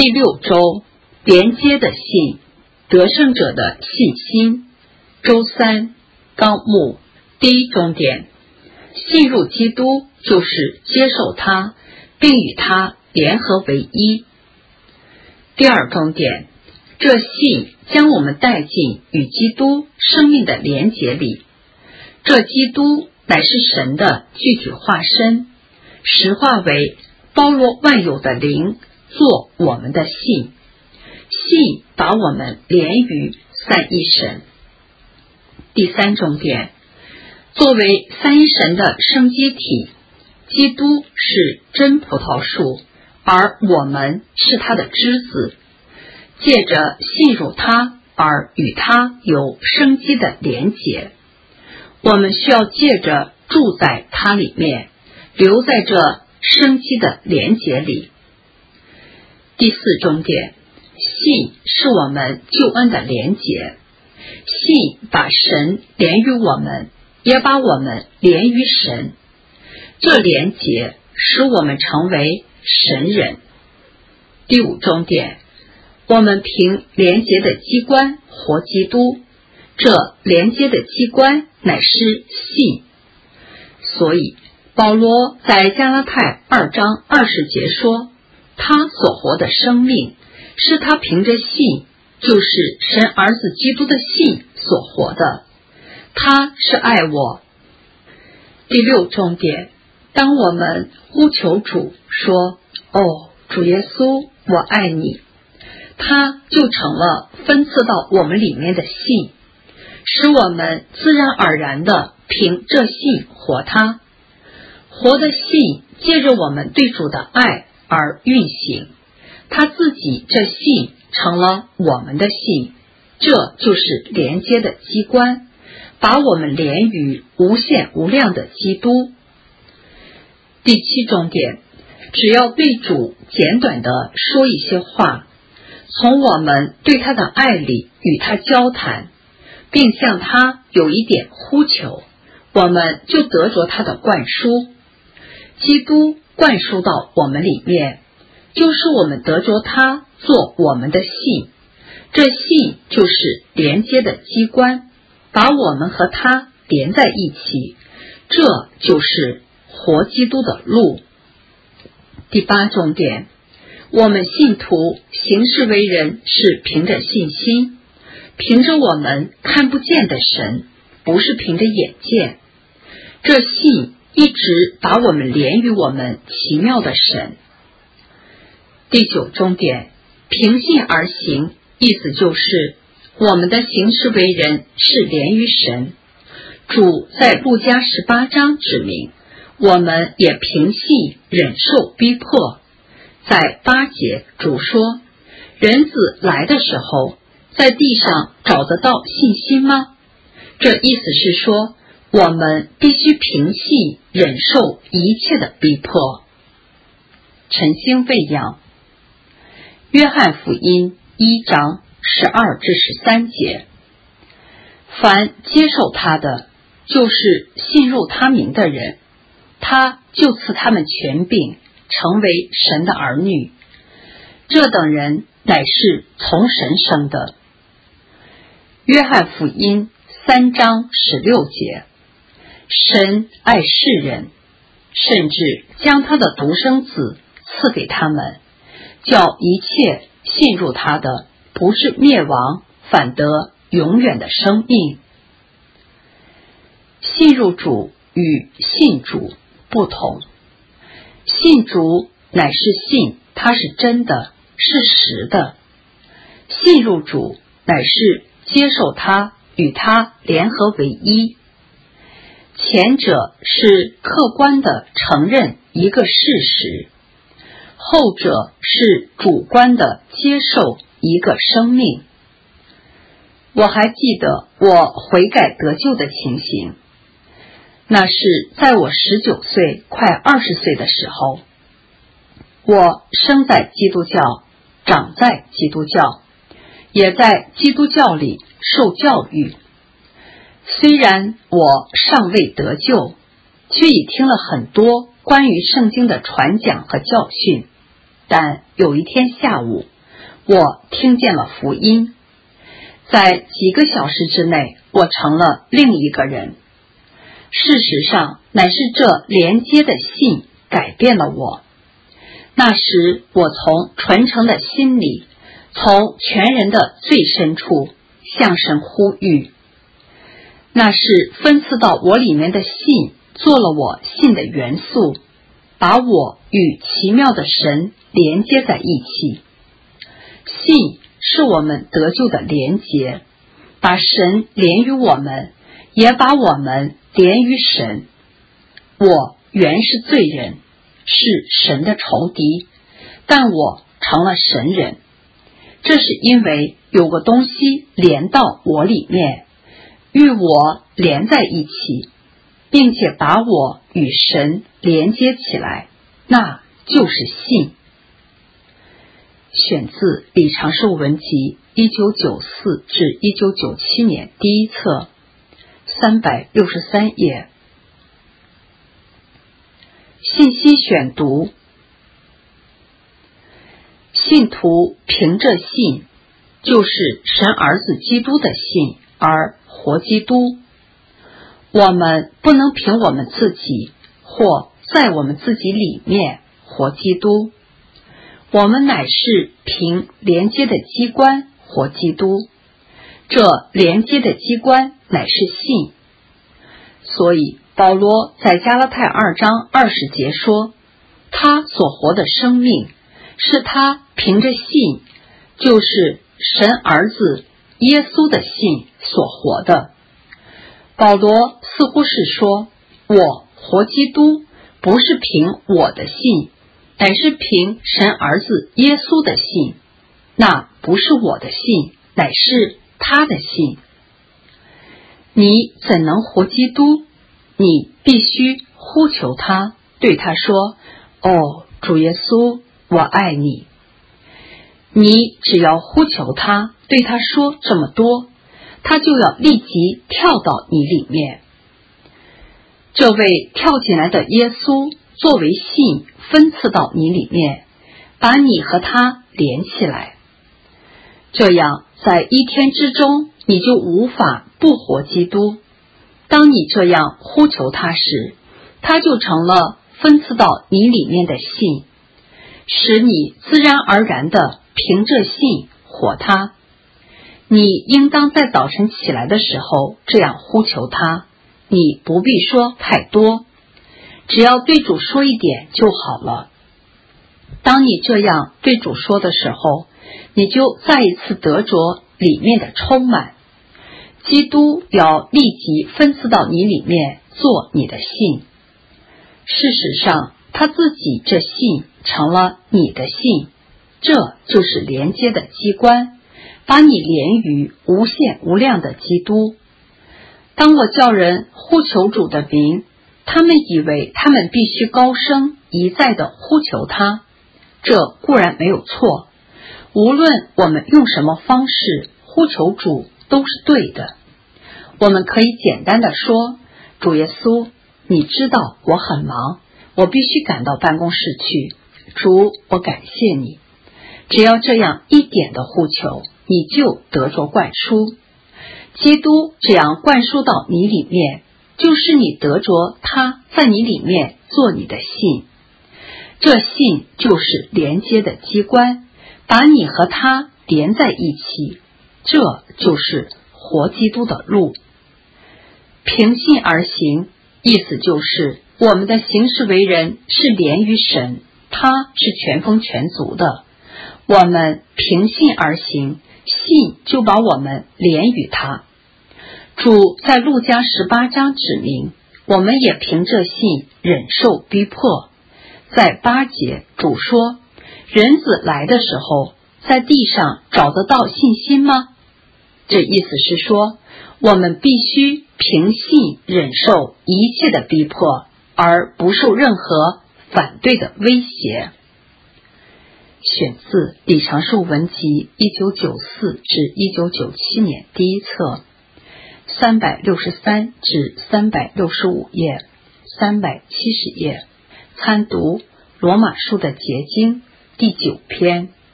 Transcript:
第6周连接的信，得胜者的信心。周3纲目。第一重点，信入基督就是接受他，并与他联合为一。第二重点，这信将我们带进与基督生命的连结里。这基督乃是神的具体化身，实化为包罗万有的灵，做我们的信。信把我们连于三一神。第三重点，作为三一神的生机体，基督是真葡萄树，而我们是他的枝子。借着信入他而与他有生机的连结，我们需要借着住在他里面，留在这生机的连结里。第四重点，信是我们救恩的连结。信把神连于我们，也把我们连于神。这连结使我们成为神人。第五重点，我们凭连结的机关活基督，这连接的机关乃是信。所以保罗在加拉太2章20节说，他所活的生命是他凭着信，就是神儿子基督的信所活的，他是爱我。第六重点，当我们呼求主说，哦，主耶稣，我爱你，他就成了分赐到我们里面的信，使我们自然而然的凭这信活他。活的信借着我们对主的爱而运行，他自己这信成了我们的信，这就是连接的机关，把我们连于无限无量的基督。第七重点，只要对主简短的说一些话，从我们对他的爱里与他交谈，并向他有一点呼求，我们就得着他的灌输。基督灌输到我们里面，就是我们得着他做我们的信，这信就是连接的机关，把我们和他连在一起，这就是活基督的路。第八重点，我们信徒行事为人是凭着信心，凭着我们看不见的神，不是凭着眼见。这信一直把我们连于我们奇妙的神。第九重点，凭信而行，意思就是我们的行事为人是连于神。主在路加18章指明，我们也凭信忍受逼迫。在8节，主说，人子来的时候，在地上找得到信心吗？这意思是说，我们必须凭信忍受一切的逼迫。晨星喂养。约翰福音1章12至13节，凡接受他的，就是信入他名的人，他就赐他们权柄，成为神的儿女。这等人乃是从神生的。约翰福音3章16节，神爱世人，甚至将他的独生子赐给他们，叫一切信入他的不是灭亡，反得永远的生命。信入主与信主不同，信主乃是信他是真的，是实的；信入主乃是接受他，与他联合为一。前者是客观的承认一个事实，后者是主观的接受一个生命。我还记得我悔改得救的情形，那是在我19岁快20岁的时候。我生在基督教，长在基督教，也在基督教里受教育。虽然我尚未得救，却已听了很多关于圣经的传讲和教训。但有一天下午， 我听见了福音。在几个小时之内，我成了另一个人。事实上，乃是这连接的信改变了我。那时，我从纯诚的心里，从全人的最深处向神呼吁。那是分赐到我里面的信，做了我信的元素，把我与奇妙的神连接在一起。信是我们得救的连结，把神连于我们，也把我们连于神。我原是罪人，是神的仇敌，但我成了神人。这是因为有个东西连到我里面，与我连在一起，并且把我与神连接起来，那就是信。选自李长寿文集1994至1997年第一册363页。信息选读：信徒凭着信，就是神儿子基督的信而活基督。我们不能凭我们自己或在我们自己里面活基督，我们乃是凭连接的机关活基督。这连接的机关乃是信。所以保罗在加拉太2章20节说，他所活的生命是他凭着信，就是神儿子耶稣的信所活的。保罗似乎是说，我活基督不是凭我的信，乃是凭神儿子耶稣的信，那不是我的信，乃是他的信。你怎能活基督？你必须呼求他，对他说，哦，主耶稣，我爱你。你只要呼求他，对他说这么多，他就要立即跳到你里面。这位跳进来的耶稣作为信分赐到你里面，把你和他连起来。这样在一天之中，你就无法不活基督。当你这样呼求他时，他就成了分赐到你里面的信，使你自然而然地凭着信活他。你应当在早晨起来的时候这样呼求他，你不必说太多，只要对主说一点就好了。当你这样对主说的时候，你就再一次得着里面的充满。基督要立即分赐到你里面做你的信。事实上，他自己这信成了你的信，这就是连接的机关，把你连于无限无量的基督。当我叫人呼求主的名，他们以为他们必须高声一再地呼求他，这固然没有错。无论我们用什么方式呼求主都是对的。我们可以简单地说，主耶稣，你知道我很忙，我必须赶到办公室去，主，我感谢你。只要这样一点的呼求，你就得着灌输。基督这样灌输到你里面，就是你得着他在你里面做你的信。这信就是连接的机关，把你和他连在一起，这就是活基督的路。凭信而行，意思就是我们的行事为人是连于神，他是全丰全足的。我们凭信而行，信就把我们连于他。主在路加18章指明，我们也凭着信忍受逼迫。在8节，主说，人子来的时候，在地上找得到信心吗？这意思是说，我们必须凭信忍受一切的逼迫，而不受任何反对的威胁。选自李长寿文集1994至1997年第一册363至365页，370页。参读罗马书的结晶第9篇。